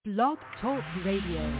Blog Talk Radio.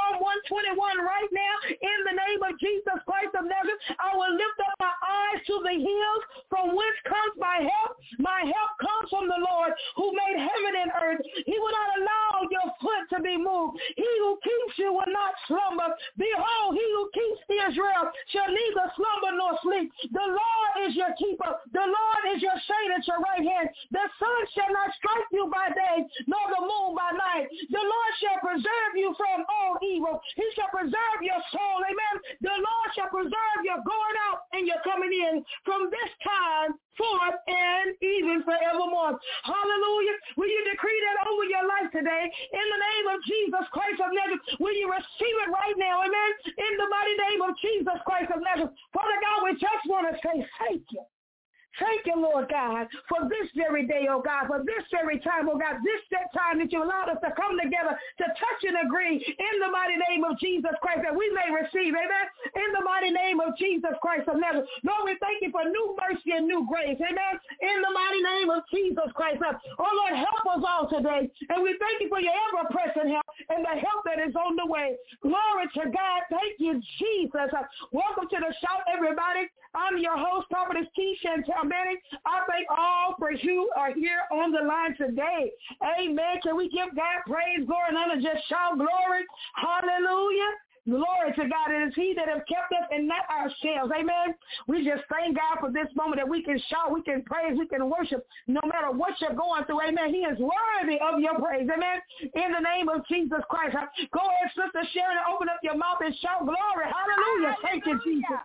Psalm 121 right now. In the name of Jesus Christ of Nazareth, I will lift up my eyes to the hills from whence comes my help. My help comes from the Lord who made heaven and earth. He will not allow your foot to be moved. He who keeps you will not slumber. Behold, he who keeps Israel shall neither slumber nor sleep. The Lord is your keeper. The Lord is your shade at your right hand. The sun shall not strike you by day, nor the moon by night. The Lord shall preserve you from all evil. He shall preserve your soul. Amen. The Lord shall preserve your going out and your coming in from this time forth and even forevermore. Hallelujah. Will you decree that over your life today? In the name of Jesus Christ of Nazareth, will you receive it right now? Amen. In the mighty name of Jesus Christ of Nazareth. Father God, we just want to say thank you. Thank you, Lord God, for this very day, oh God, for this very time, oh God, this time that you allowed us to come together to touch and agree in the mighty name of Jesus Christ that we may receive, amen, in the mighty name of Jesus Christ of Nazareth. Lord, we thank you for new mercy and new grace, amen, in the mighty name of Jesus Christ. Oh, Lord, help us all today, and we thank you for your ever-present help and the help that is on the way. Glory to God. Thank you, Jesus. Welcome to the shout, everybody. I'm your host, Prophetess Keisha Manning. I thank all for you are here on the line today. Amen. Can we give God praise, glory, and honor? Just shout glory. Hallelujah. Glory to God. It is he that has kept us and not ourselves. Amen. We just thank God for this moment that we can shout, we can praise, we can worship no matter what you're going through. Amen. He is worthy of your praise. Amen. In the name of Jesus Christ. Go ahead, Sister Sharon, and open up your mouth and shout glory. Hallelujah. Thank you, Jesus.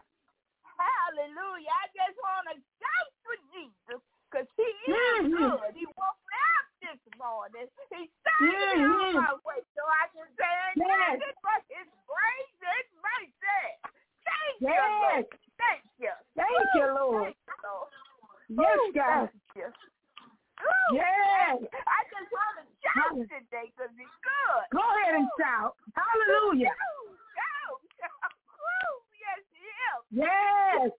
Hallelujah. I just want to shout for Jesus because he is good. He woke me up this morning. He started me on my way so I can say nothing but his grace and mercy. Thank you, Lord. Thank you. Thank you, Lord. Thank you, Lord. Yes, God. Thank you. Yes. I just want to shout today because he's good. Go ahead and shout. Hallelujah. Yes.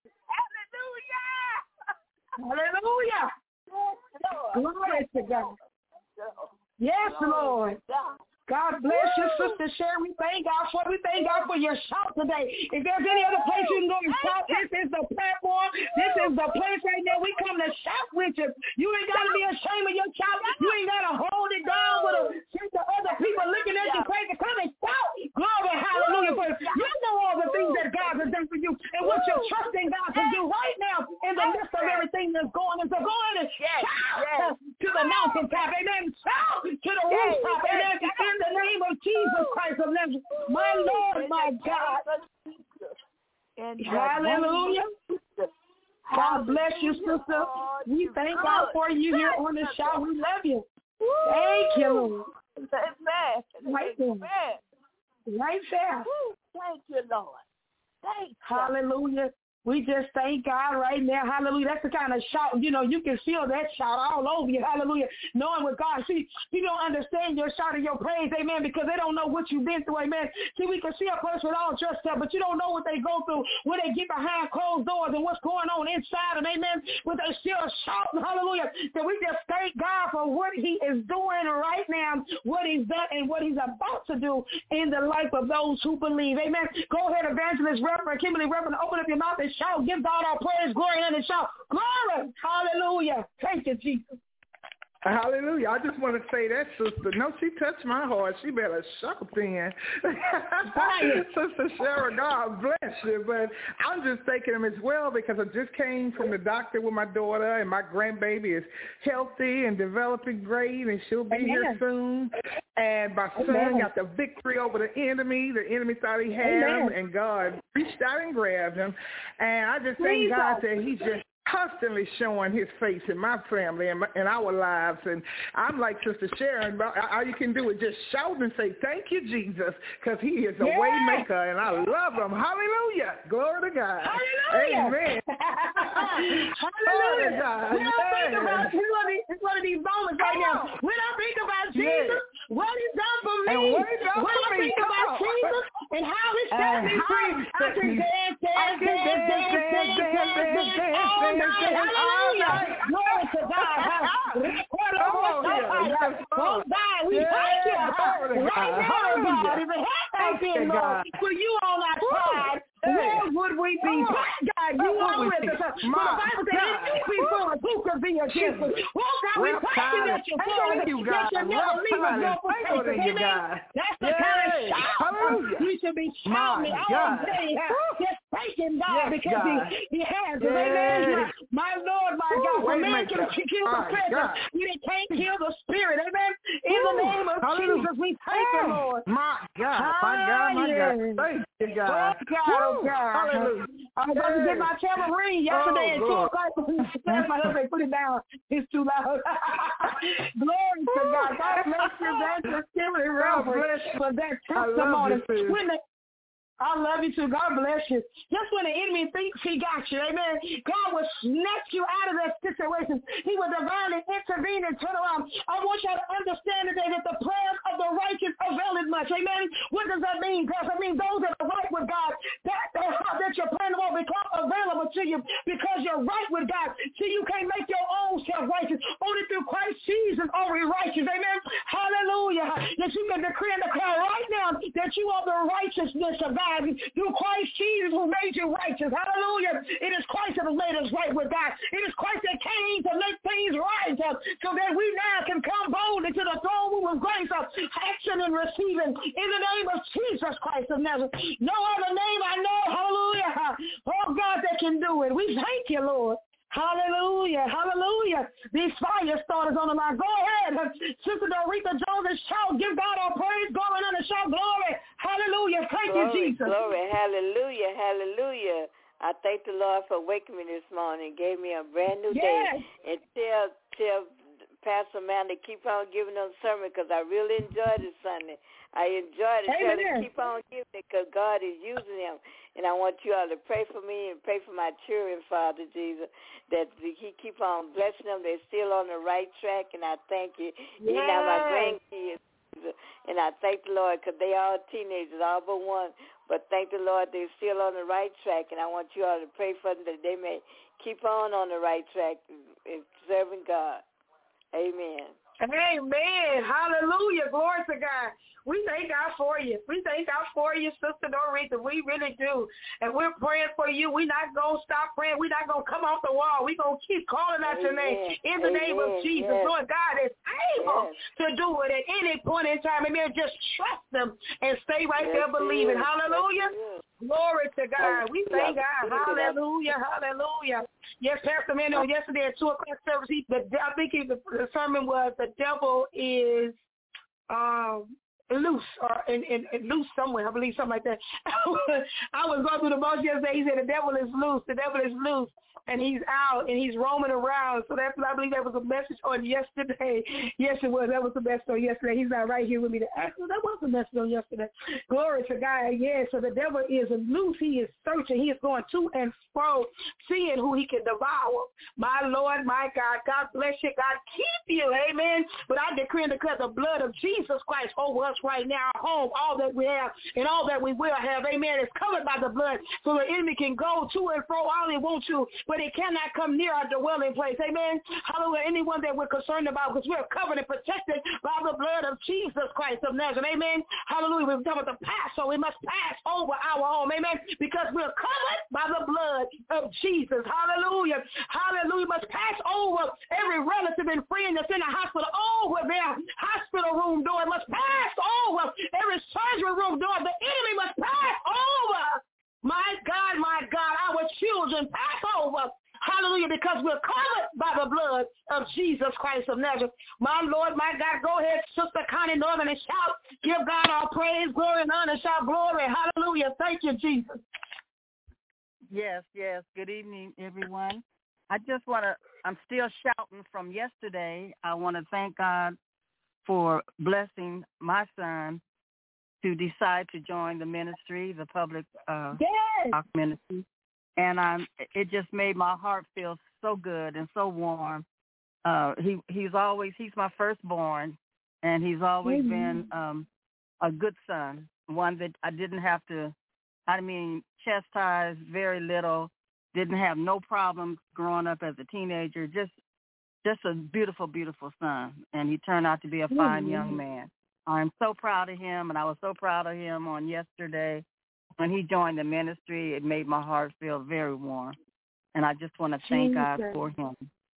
Hallelujah. Glory to God. Yes, Lord. God bless you, Sister Sharon. We thank God for your shout today. If there's any other place you can go and shout, this is the platform. This is the place right now. We come to shout with you. You ain't got to be ashamed of your shout. You ain't got to hold it down with the other people looking at you crazy. Come and shout. Glory, hallelujah. For you know all the things that God has done for you and what you're trusting God to do right now in the midst of everything that's going on. So go ahead and shout to the mountaintop. Amen. Shout to the rooftop. Amen. In the name of Jesus Christ of Nazareth, my Lord, my God. Hallelujah. God bless you, sister. We thank God for you here on the show. We love you. Thank you, Lord. Right there. Right there. Thank you, Lord. Thank you. Hallelujah. We just thank God right now. Hallelujah. That's the kind of shout, you can feel that shout all over you. Hallelujah. Knowing what God, see, people don't understand your shout and your praise, amen, because they don't know what you've been through, amen. See, we can see a person with all dressed up, but you don't know what they go through, when they get behind closed doors and what's going on inside them, amen, when they still shouting, hallelujah. So we just thank God for what he is doing right now, what he's done and what he's about to do in the life of those who believe, amen. Go ahead, Evangelist Reverend, Kimberly Reverend, open up your mouth and shout, give God our praise, glory, and shout, glory, hallelujah. Thank you, Jesus. Hallelujah. I just want to say that, sister. No, she touched my heart. She better shout then. Sister Sharon, God bless you. But I'm just thanking him as well because I just came from the doctor with my daughter, and my grandbaby is healthy and developing great, and she'll be here soon. And my son got the victory over the enemy. The enemy thought he had him, and God reached out and grabbed him. And I just thank God that he's just constantly showing his face in my family and in our lives. And I'm like Sister Sharon, all you can do is just shout and say, thank you, Jesus, because he is a way maker, and I love him. Hallelujah. Glory to God. Hallelujah. Amen. Hallelujah. God. We don't think about it's one of these moments right now. We don't think about Jesus, what he's done for me. When I think about Jesus and how he set me free, I can dance. Hallelujah. Glory to God. Oh, God, we thank you. Right now, God, if it had not been, Lord, for you on our side, where would we be? God, you are with us. But the Bible says, if you be for us, who could be against us? Oh, God, we thank you that you're for us, that you never leave us nor forsake us. Amen. That's the kind of shout we should be shouting all day. Just thanking God because he has us. Amen. My Lord, my God, for man can kill the presence, we can't kill the spirit. Amen. In the name of Jesus, we thank you, Lord. My God, my God. Thank you, God. Oh, God. Hallelujah. I was about to get my tambourine yesterday at 2 o'clock. My husband put it down. It's too loud. Glory to God. God bless you. That's just giving reverence for that testimony. I love you too. God bless you. Just when the enemy thinks he got you, amen, God will snatch you out of that situation. He will divinely intervene and turn around. I want you to understand today that the prayers of the righteous availeth much. Amen. What does that mean, Pastor? It means those that are right with God, that your plan will become available to you because you're right with God. See, you can't make your own self righteous. Only through Christ Jesus are we righteous. Amen. Hallelujah. That you can decree and declare right now that you are the righteousness of God. Through Christ Jesus who made you righteous. Hallelujah. It is Christ that has made us right with God. It is Christ that came to make things right so that we now can come boldly to the throne room of grace of action and receiving in the name of Jesus Christ of Nazareth. No other name I know, hallelujah, oh God, that can do it. We thank you, Lord. Hallelujah, hallelujah. These fire starters on the line. Go ahead, Sister Dorita Jones, and shout. Give God our praise, glory, and honor. Shout glory. Hallelujah. Thank you, Jesus. Glory, hallelujah, hallelujah. I thank the Lord for waking me this morning, gave me a brand new day. And tell Pastor Amanda keep on giving them sermon because I really enjoyed it Sunday. I enjoyed it. Tell him keep on giving it because God is using him. And I want you all to pray for me and pray for my children, Father Jesus, that he keep on blessing them. They're still on the right track, and I thank you. You know, my grandkids, and I thank the Lord because they are teenagers, all but one. But thank the Lord they're still on the right track, and I want you all to pray for them that they may keep on the right track in serving God. Amen. Amen. Hallelujah. Glory to God. We thank God for you. We thank God for you, Sister Dorita. We really do. And we're praying for you. We're not going to stop praying. We're not going to come off the wall. We're going to keep calling out your name in the name of Jesus. Lord God is able to do it at any point in time. Amen. Just trust them and stay right there believing. Hallelujah. Glory to God. We thank God. Hallelujah. Hallelujah. Yes, Pastor Mano, yesterday at 2 o'clock service, I think the sermon was the devil is loose or in loose somewhere. I believe something like that. I was going through the most yesterday. He said the devil is loose. The devil is loose. And he's out and he's roaming around. So that's I believe that was a message on yesterday. Yes, it was. That was the message on yesterday. He's not right here with me to ask. That was the message on yesterday. Glory to God. Yeah, so the devil is loose. He is searching. He is going to and fro, seeing who he can devour. My Lord, my God. God bless you. God keep you. Amen. But I decree and declare the blood of Jesus Christ over us right now, our home, all that we have and all that we will have. Amen. It's covered by the blood so the enemy can go to and fro all he wants to. But it cannot come near our dwelling place. Amen. Hallelujah. Anyone that we're concerned about because we're covered and protected by the blood of Jesus Christ of Nazareth. Amen. Hallelujah. We're talking about the Passover. We must pass over our home. Amen. Because we're covered by the blood of Jesus. Hallelujah. Hallelujah. We must pass over every relative and friend that's in the hospital over their hospital room door. It must pass over every surgery room door. The enemy must pass over. My God, our children pass over. Hallelujah, because we're covered by the blood of Jesus Christ of Nazareth. My Lord, my God, go ahead, Sister Connie Norman, and shout. Give God all praise, glory, and honor. Shout glory. Hallelujah. Thank you, Jesus. Yes. Good evening, everyone. I'm still shouting from yesterday. I want to thank God for blessing my son to decide to join the ministry, the public ministry. And it just made my heart feel so good and so warm. He's my firstborn, and he's always been a good son, one that I didn't have to, chastise very little, didn't have no problems growing up as a teenager, just just a beautiful, beautiful son, and he turned out to be a fine young man. I'm so proud of him, and I was so proud of him on yesterday. When he joined the ministry, it made my heart feel very warm, and I just want to thank God for him.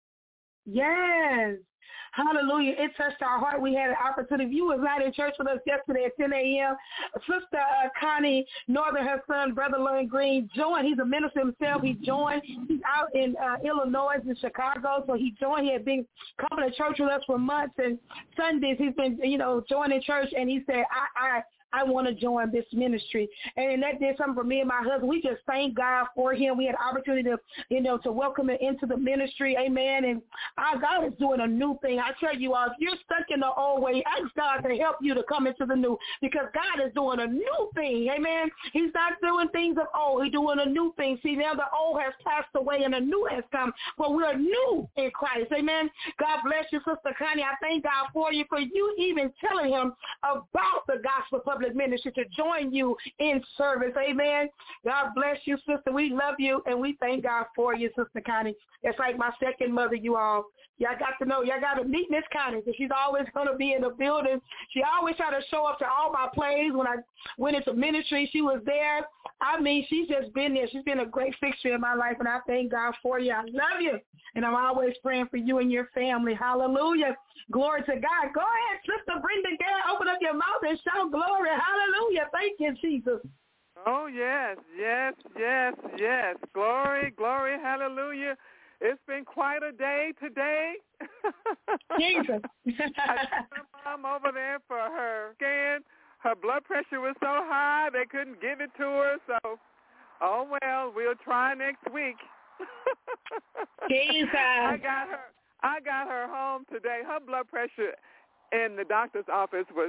Yes. Hallelujah. It touched our heart. We had an opportunity. You was not in church with us yesterday at 10 a.m. Sister Connie Northern, her son, Brother Lynn Green, joined. He's a minister himself. He joined. He's out in Illinois and Chicago, so he joined. He had been coming to church with us for months, and Sundays he's been, joining church, and he said, I want to join this ministry. And that did something for me and my husband. We just thank God for him. We had an opportunity to, to welcome him into the ministry. Amen. And our God is doing a new thing. I tell you all, if you're stuck in the old way, ask God to help you to come into the new, because God is doing a new thing. Amen. He's not doing things of old. He's doing a new thing. See, now the old has passed away and the new has come, but we're new in Christ. Amen. God bless you, Sister Connie. I thank God for you even telling him about the gospel public ministry to join you in service. Amen. God bless you, sister. We love you, and we thank God for you, Sister Connie. It's like my second mother, you all. Y'all got to know, y'all got to meet Miss Connie, because she's always going to be in the building. She always try to show up to all my plays. When I went into ministry, she was there. I mean, she's just been there. She's been a great fixture in my life, and I thank God for you. I love you, and I'm always praying for you and your family. Hallelujah. Glory to God. Go ahead, Sister Brenda Gale. Open up your mouth and shout glory. Hallelujah. Thank you, Jesus. Oh, yes, yes, yes, yes. Glory, glory, hallelujah. It's been quite a day today. Jesus. I took my mom over there for her scan. Her blood pressure was so high they couldn't give it to her. So, oh, well, we'll try next week. Jesus. I got her home today. Her blood pressure in the doctor's office was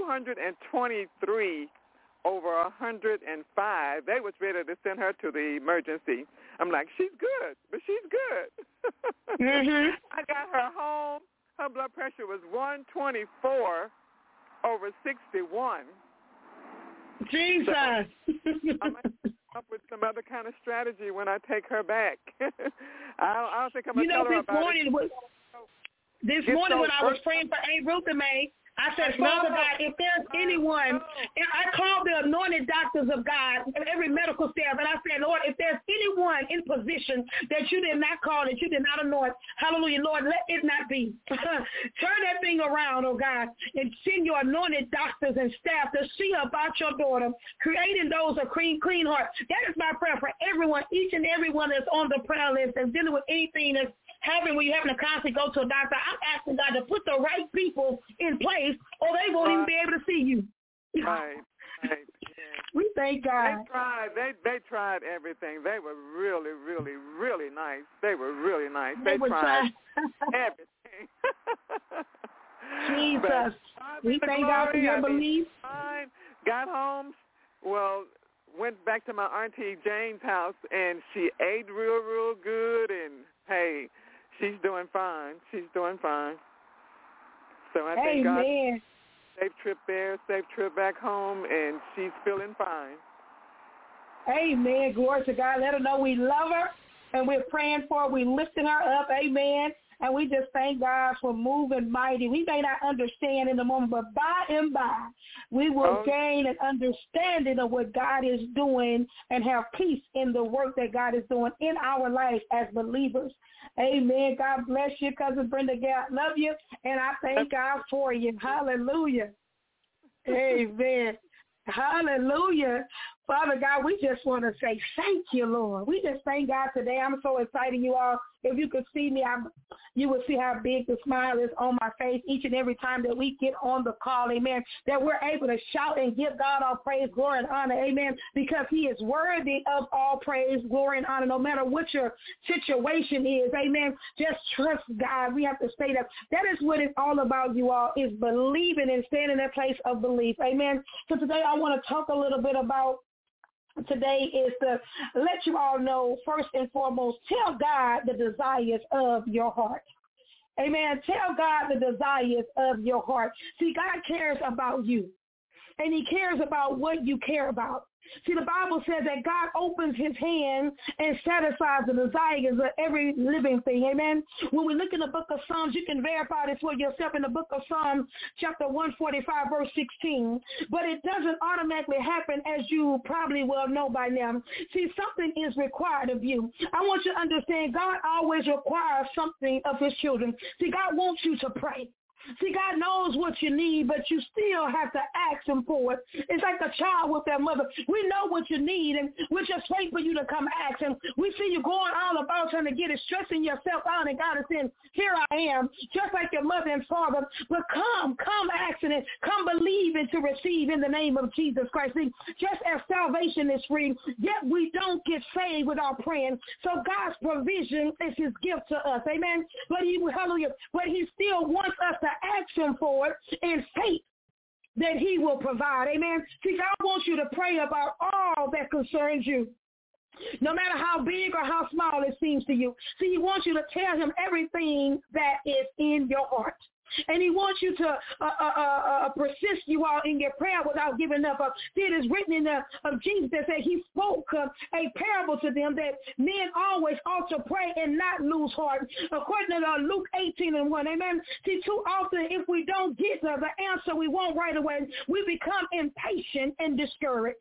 223 over 105. They was ready to send her to the emergency. I'm like, she's good, but she's good. Mm-hmm. I got her home. Her blood pressure was 124 over 61. Jesus. So I might come up with some other kind of strategy when I take her back. I don't think I'm going to tell her about it. This morning when I was praying for Aunt Ruth and May, I said, Father God, if there's anyone, and I called the anointed doctors of God and every medical staff, and I said, Lord, if there's anyone in position that you did not call, that you did not anoint, hallelujah, Lord, let it not be. Turn that thing around, oh God, and send your anointed doctors and staff to see about your daughter, creating those a clean heart. That is my prayer for everyone, each and every one that's on the prayer list and dealing with anything that's when you're having to constantly go to a doctor. I'm asking God to put the right people in place, or they won't even be able to see you. Right. Yeah. We thank God. They tried everything. They were really, really, really nice. They were really nice. They tried everything. Jesus. We thank God for your belief. Fine. Got home. Well, went back to my Auntie Jane's house, and she ate real, real good, and hey, she's doing fine. She's doing fine. So I thank God. Safe trip there, safe trip back home, and she's feeling fine. Amen. Glory to God. Let her know we love her, and we're praying for her. We're lifting her up. Amen. And we just thank God for moving mighty. We may not understand in the moment, but by and by, we will gain an understanding of what God is doing and have peace in the work that God is doing in our life as believers. Amen. God bless you, Cousin Brenda Gale. Love you, and I thank God for you. Hallelujah. Amen. Hallelujah. Father God, we just want to say thank you, Lord. We just thank God today. I'm so excited, you all. If you could see me, you would see how big the smile is on my face each and every time that we get on the call, amen, that we're able to shout and give God all praise, glory, and honor, amen, because he is worthy of all praise, glory, and honor, no matter what your situation is, amen. Just trust God. We have to say that. That is what it's all about, you all, is believing and standing in that place of belief, amen. So today I want to talk a little bit about today is to let you all know, first and foremost, tell God the desires of your heart. Amen. Tell God the desires of your heart. See, God cares about you. and he cares about what you care about. See, the Bible says that God opens his hand and satisfies the desires of every living thing. Amen. When we look in the book of Psalms, you can verify this for yourself in the book of Psalms, chapter 145, verse 16. But it doesn't automatically happen, as you probably well know by now. See, something is required of you. I want you to understand God always requires something of his children. See, God wants you to pray. See, God knows what you need, but you still have to ask him for it. It's like a child with their mother. We know what you need, and we're just waiting for you to come ask him. We see you going all about trying to get it, stressing yourself out, and God is saying, here I am, just like your mother and father. But come asking it. Come believing to receive in the name of Jesus Christ. See, just as salvation is free, yet we don't get saved without praying. So God's provision is his gift to us. Amen. But he still wants us to ask him for it in faith that he will provide. Amen. See, God wants you to pray about all that concerns you, no matter how big or how small it seems to you. See, he wants you to tell him everything that is in your heart. And he wants you to persist you all in your prayer without giving up. See, it is written in the of Jesus that said he spoke a parable to them that men always ought to pray and not lose heart. According to Luke 18:1. Amen. See, too often if we don't get the answer we want right away, we become impatient and discouraged.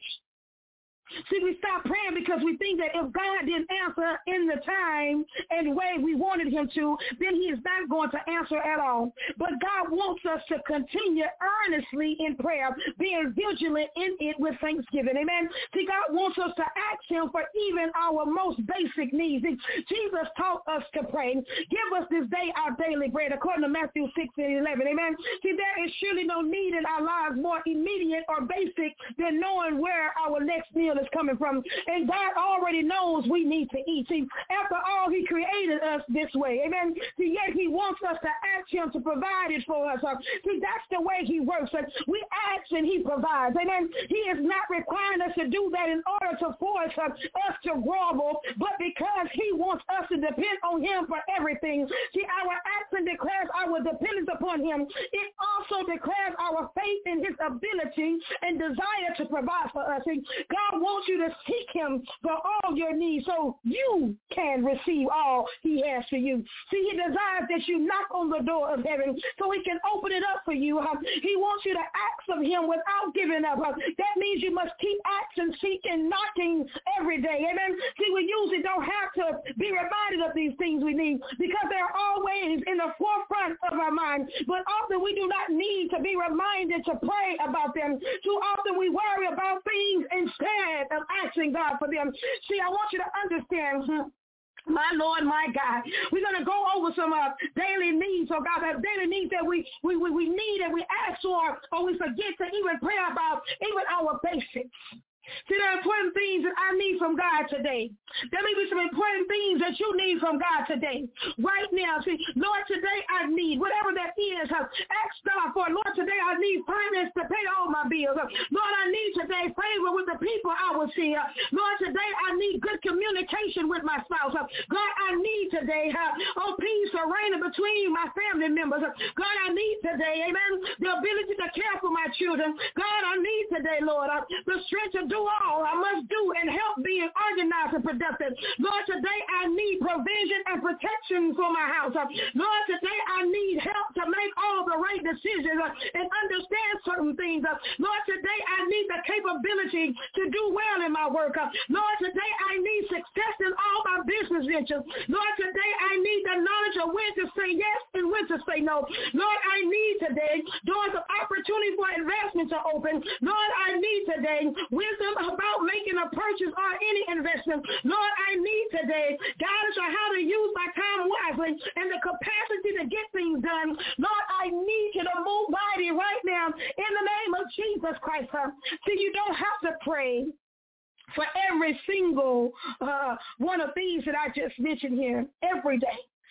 See, we stop praying because we think that if God didn't answer in the time and way we wanted him to, then he is not going to answer at all. But God wants us to continue earnestly in prayer, being vigilant in it with thanksgiving. Amen. See, God wants us to ask him for even our most basic needs. Jesus taught us to pray. Give us this day our daily bread, according to Matthew 6:11. Amen. See, there is surely no need in our lives more immediate or basic than knowing where our next meal is coming from. And God already knows we need to eat. See, after all, he created us this way. Amen. See, yet he wants us to ask him to provide it for us. See, that's the way he works. We ask and he provides. Amen. He is not requiring us to do that in order to force us to grovel, but because he wants us to depend on him for everything. See, our action declares our dependence upon him. It also declares our faith in his ability and desire to provide for us. See, God wants you to seek him for all your needs so you can receive all he has for you. See, he desires that you knock on the door of heaven so he can open it up for you. He wants you to ask of him without giving up. That means you must keep asking, seeking, knocking every day. Amen. See, we usually don't have to be reminded of these things we need because they're always in the forefront of our mind. But often we do not need to be reminded to pray about them. Too often we worry about things instead of asking God for them. See, I want you to understand, my Lord, my God, we're going to go over some daily needs. So God, that daily needs that we need and we ask for, or we forget to even pray about, even our basics. See, there are important things that I need from God today. There may be some important things that you need from God today. Right now, see, Lord, today I need, whatever that is, ask God for. Lord, today I need finance to pay all my bills. Lord, I need today favor with the people I will see. Lord, today I need good communication with my spouse. God, I need today, peace or reign between my family members. God, I need today, amen, the ability to care for my children. God, I need today, Lord, the strength to do all I must do and help being organized and productive. Lord, today I need provision and protection for my house. Lord, today I need help to make all the right decisions and understand certain things. Lord, today I need the capability to do well in my work. Lord, today I need success in all my business ventures. Lord, today I need the knowledge of when to say yes and when to say no. Lord, I need today doors of opportunity for investment to open. Lord, I need today wisdom about making a purchase or any investment. Lord, I need today guidance on how to use my time wisely and the capacity to get things done. Lord, I need you to move mighty right now in the name of Jesus Christ. See, you don't have to pray for every single one of these that I just mentioned here every day.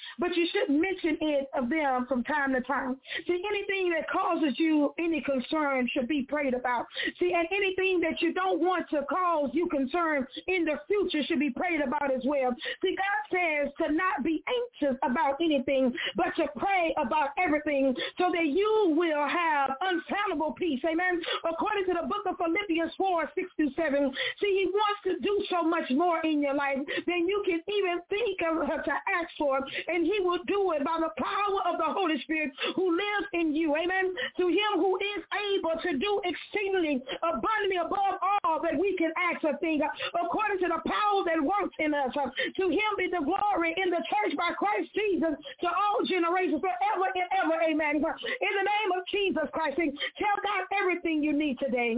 but you shouldn't mention it of them from time to time. See, anything that causes you any concern should be prayed about. See, and anything that you don't want to cause you concern in the future should be prayed about as well. See, God says to not be anxious about anything, but to pray about everything so that you will have unfathomable peace. Amen. According to the book of Philippians 4:6-7, see, he wants to do so much more in your life than you can even think of to ask for, and he will do it by the power of the Holy Spirit who lives in you. Amen. To him who is able to do exceedingly abundantly above all that we can ask or think, according to the power that works in us. To him be the glory in the church by Christ Jesus to all generations forever and ever. Amen. In the name of Jesus Christ, tell God everything you need today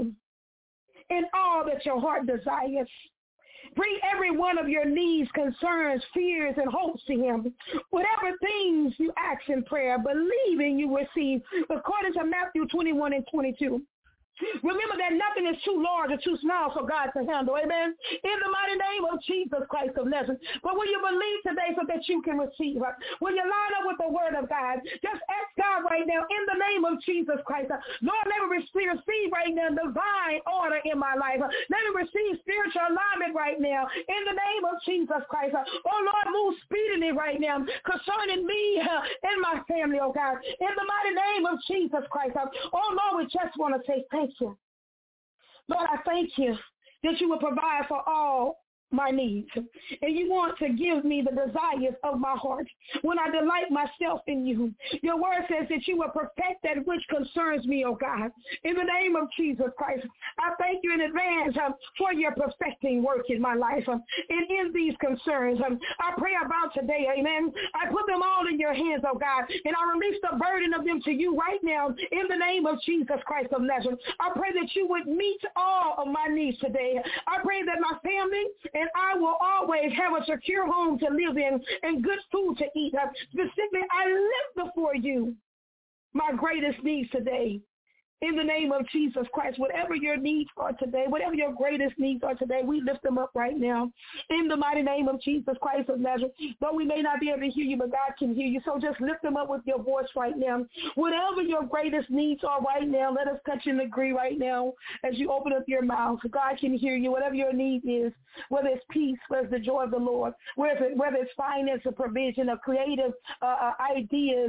and all that your heart desires. Bring every one of your needs, concerns, fears, and hopes to him. Whatever things you ask in prayer, believing you receive, according to Matthew 21:22. Remember that nothing is too large or too small for God to handle. Amen. In the mighty name of Jesus Christ of Nazareth. But will you believe today so that you can receive? Will you line up with the word of God? Just ask God right now in the name of Jesus Christ. Lord, let me receive right now divine order in my life. Let me receive spiritual alignment right now in the name of Jesus Christ. Oh, Lord, move speedily right now concerning me and my family, oh God. In the mighty name of Jesus Christ. Oh, Lord, we just want to say thank you. Lord, I thank you that you will provide for all my needs. And you want to give me the desires of my heart when I delight myself in you. Your word says that you will perfect that which concerns me, oh God. In the name of Jesus Christ, I thank you in advance for your perfecting work in my life and in these concerns. I pray about today, amen. I put them all in your hands, oh God, and I release the burden of them to you right now in the name of Jesus Christ of Nazareth. I pray that you would meet all of my needs today. I pray that my family and I will always have a secure home to live in and good food to eat. Specifically, I lift before you my greatest needs today. In the name of Jesus Christ, whatever your needs are today, whatever your greatest needs are today, we lift them up right now. In the mighty name of Jesus Christ of Nazareth, though we may not be able to hear you, but God can hear you. So just lift them up with your voice right now. Whatever your greatest needs are right now, let us touch and agree right now as you open up your mouth. God can hear you. Whatever your need is, whether it's peace, whether it's the joy of the Lord, whether it's finance or provision or creative ideas,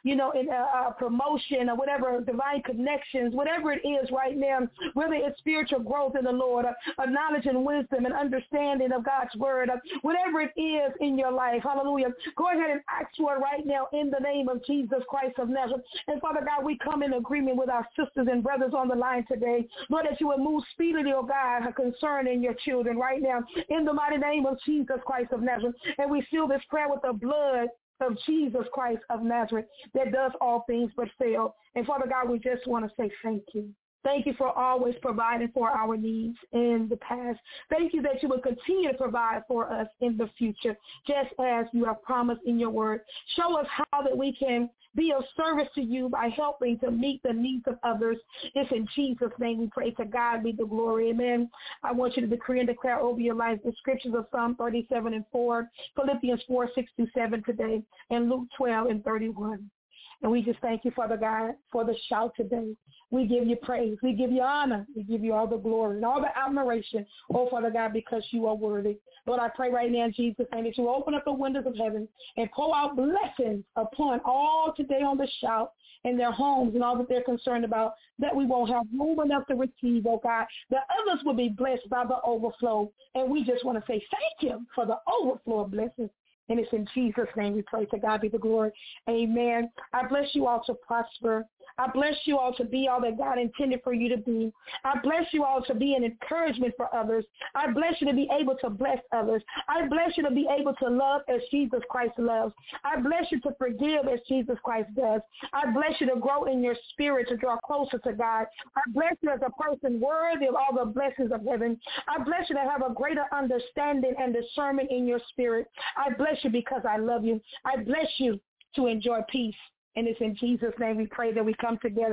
promotion or whatever, divine connection, whatever it is right now, whether it's spiritual growth in the Lord, knowledge and wisdom and understanding of God's word, whatever it is in your life, hallelujah, go ahead and ask for it right now in the name of Jesus Christ of Nazareth. And Father God, we come in agreement with our sisters and brothers on the line today, Lord, that you would move speedily, oh God, concerning your children right now in the mighty name of Jesus Christ of Nazareth. And we seal this prayer with the blood of Jesus Christ of Nazareth that does all things but fail. And Father God, we just want to say thank you. Thank you for always providing for our needs in the past. Thank you that you will continue to provide for us in the future, just as you have promised in your word. Show us how that we can be of service to you by helping to meet the needs of others. It's in Jesus' name we pray. To God be the glory. Amen. I want you to decree and declare over your life the scriptures of Psalm 37:4, Philippians 4:6-7 today, and Luke 12:31. And we just thank you, Father God, for the shout today. We give you praise. We give you honor. We give you all the glory and all the admiration, oh, Father God, because you are worthy. Lord, I pray right now in Jesus' name that you open up the windows of heaven and pour out blessings upon all today on the shout and their homes and all that they're concerned about, that we won't have room enough to receive, oh God, that others will be blessed by the overflow. And we just want to say thank you for the overflow of blessings. And it's in Jesus' name we pray. To God be the glory. Amen. I bless you all to prosper. I bless you all to be all that God intended for you to be. I bless you all to be an encouragement for others. I bless you to be able to bless others. I bless you to be able to love as Jesus Christ loves. I bless you to forgive as Jesus Christ does. I bless you to grow in your spirit, to draw closer to God. I bless you as a person worthy of all the blessings of heaven. I bless you to have a greater understanding and discernment in your spirit. I bless you because I love you. I bless you to enjoy peace. And it's in Jesus' name we pray that we come together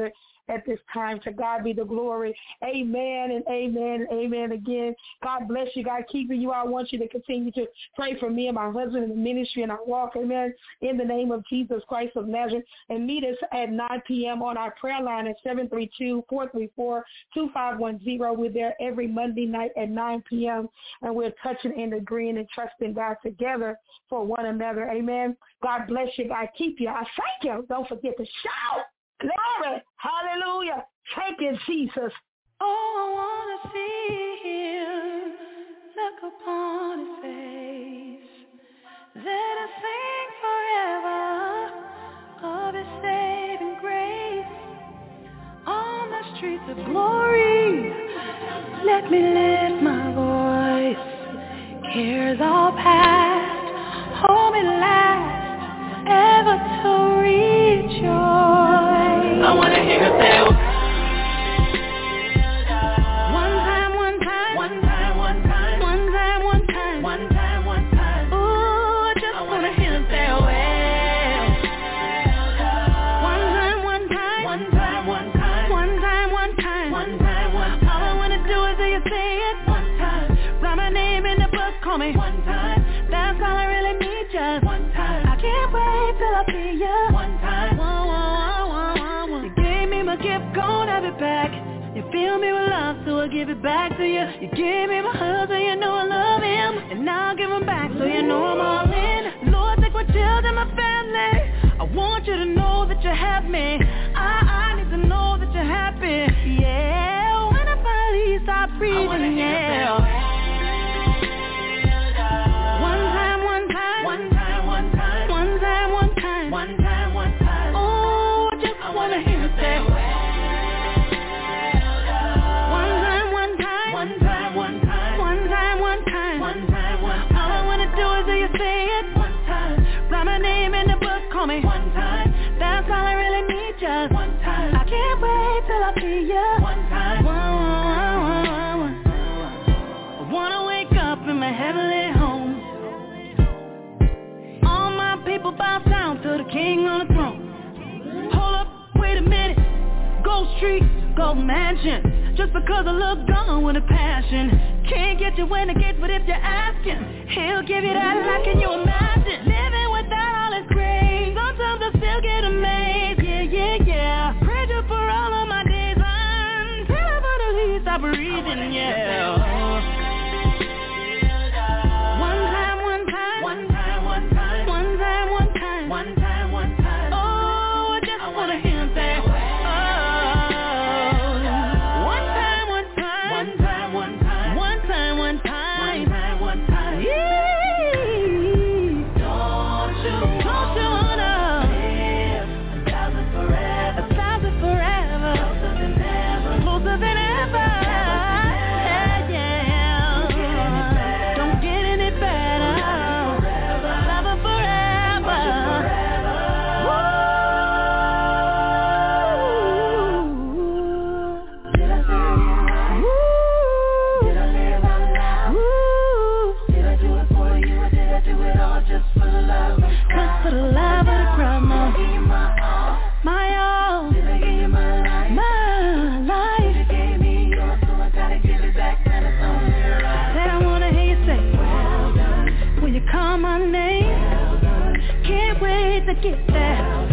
at this time. To God be the glory. Amen and amen and amen again. God bless you. God keeping you. I want you to continue to pray for me and my husband in the ministry and our walk. Amen. In the name of Jesus Christ of Nazareth. And meet us at 9 p.m. on our prayer line at 732-434-2510. We're there every Monday night at 9 p.m. and we're touching and agreeing and trusting God together for one another. Amen. God bless you. God keep you. I thank you. Don't forget to shout. Glory. Hallelujah. Thank you, Jesus. Oh, I want to see him. Look upon his face. Let us sing forever of his saving grace. On the streets of glory, let me lift my voice. Cares all past, hold me last, ever to rejoice. I want to hear her say, one time, one time, one time, one time, one time, one time, one time, one time. Ooh, I just want to hear her say, well. One time, one time, one time, one time, one time, one time, one time, one time. All I want to do is hear you say it one time. Write my name in the book, call me one time. That's all I really need, just one time. I can't wait till I see you one time. You gave me my gift, gon' have it back. You fill me with love, so I give it back to you. You gave me my husband, you know I love him. And now I give him back, so you know I'm all in. Lord, take my children, my family. I want you to know that you have me. I need to know that you're happy. Yeah, when I finally stop breathing, yeah. One time, one time, one time, one time, one time, one time, one time, one time. Oh, I just wanna hear you say, one time, one time, one time, one time, one time, one time, one time, one time. All I wanna do is hear you say it one time. Write my name in the book, call me one time. That's all I really need, just one time. I can't wait till I see you one time. I wanna wake up in my heavenly home. All my people bow down to the King on the throne. Hold up, wait a minute. Gold Street, Gold Mansion. Just because I look gone with a passion. Can't get you in the gate, but if you're asking, he'll give you that life, can you imagine? Living without all his grace. Sometimes I still get amazed, yeah. Praise you for all of my days until I finally stop breathing, yeah. One time, one time, one time, one time, one time, one time, one time, one time. Oh, I just wanna hear him say, to get there.